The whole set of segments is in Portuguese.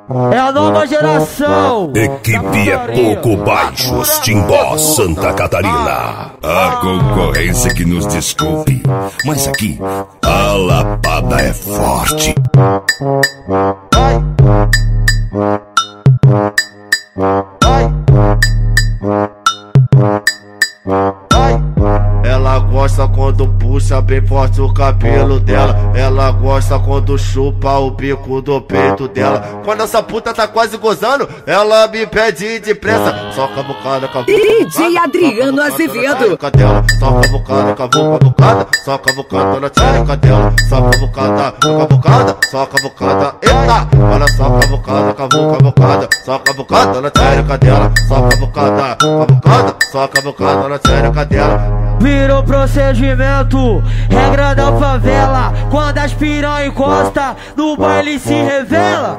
É a nova geração. Equipe é pouco baixos, Timbó, Santa Catarina. A concorrência que nos desculpe, mas aqui a lapada é forte. Ela gosta quando puxa bem forte o cabelo dela. Ela gosta quando chupa o bico do peito dela. Quando essa puta tá quase gozando, ela me pede depressa. Só cavucada, DJ Adriano Azevedo. Só cavucada, cavucada. Só cavucada na tchereca dela. Só cavucada, cavucada. Só cavucada, eita. Olha só cavucada, cavucada. Só cavucada na tchereca dela. Só cavucada, cavucada. Só cavucada na tchereca dela. Virou procedimento, regra da favela. Quando as piranha encosta, no baile se revela.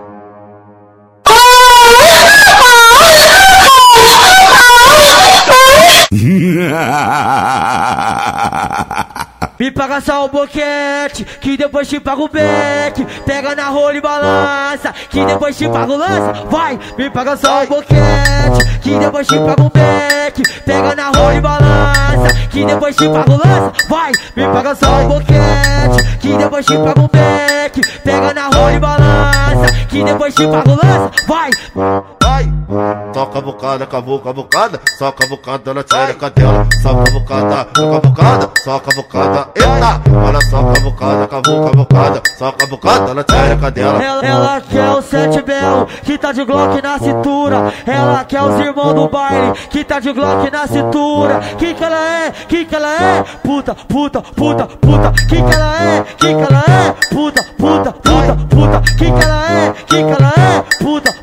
Me paga só um boquete, que depois te paga o beck. Pega na rola e balança, que depois te paga o lança. Vai, me paga só um boquete, que depois te paga o beck. Pega na rola e balança, que depois te paga o lança. Vai, me paga só um boquete, que depois te paga o beck. Pega na rola e balança, que depois te paga o lança. Vai, vai. Só cavucada, cavucada. Só cavucada na tchereca dela. Só cavucada, só cavucada, eita. Olha só cavucada, cavucada. Só cavucada na tchereca dela. Ela quer o sete belo, que tá de Glock na cintura. Ela quer os irmãos do baile, que tá de Glock na cintura. Que ela é? Que ela é? Puta. Que ela é? Que ela é? Puta. Que ela é? Que ela é? Puta.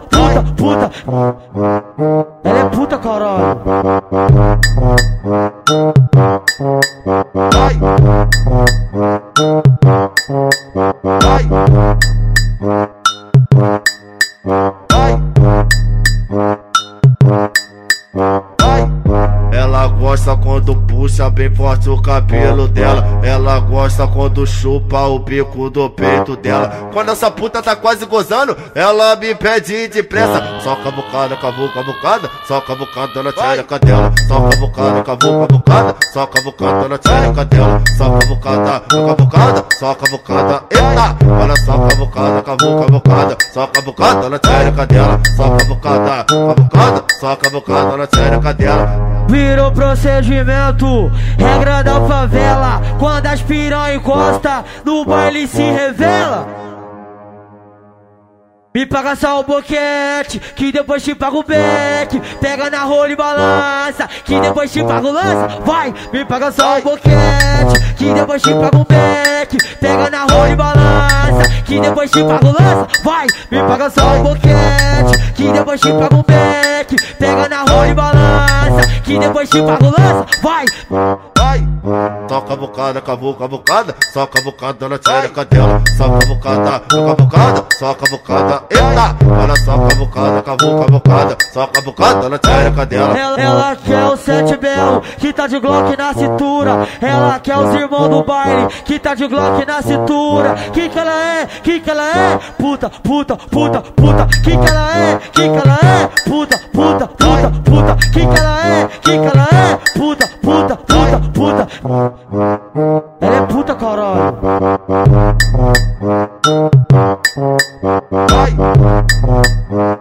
Ela é puta, caralho. Vai. Ela gosta quando puxa bem forte o cabelo dela. Ela gosta quando chupa o bico do peito dela. Quando essa puta tá quase gozando, ela me pede depressa. Só cavucada, cavucada. Só cavucada na tchereca dela. Só cavucada, cavucada. Só cavucada na tchereca dela. Só cavucada, cavucada. Só cavucada, eita. Olha só cavucada, cavucada. Só cavucada na tchereca dela. Só cavucada, cavucada. Só cavucada na tchereca dela. Virou procedimento, regra da favela. Quando as piranha encosta, no baile se revela. Me paga só um boquete, que depois te paga o beck. Pega na rola e balança, que depois te paga o lança. Vai, me paga só um boquete, que depois te paga o beck. Pega na rola e balança, que depois te paga o lança. Vai, me paga só um boquete, que depois te paga o beck. Pega na rola e balança, que depois te paga o lança. Vai. Só cavucada, cavucada. Só cavucada na tchereca dela. Só cavucada, só cavucada, eita. Olha só cavucada, cavucada. Só cavucada na tchereca dela. Ela quer o sete belo, que tá de Glock na cintura. Ela quer os irmãos do baile, que tá de Glock na cintura. Que ela é? Que ela é? Puta. Que ela é? Que ela é? Puta. Que ela é? Que ela é? Puta. Ela é puta, caralho. Vai.